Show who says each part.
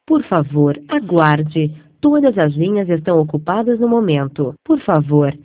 Speaker 1: Por favor, aguarde. Todas as linhas estão ocupadas no momento. Por favor,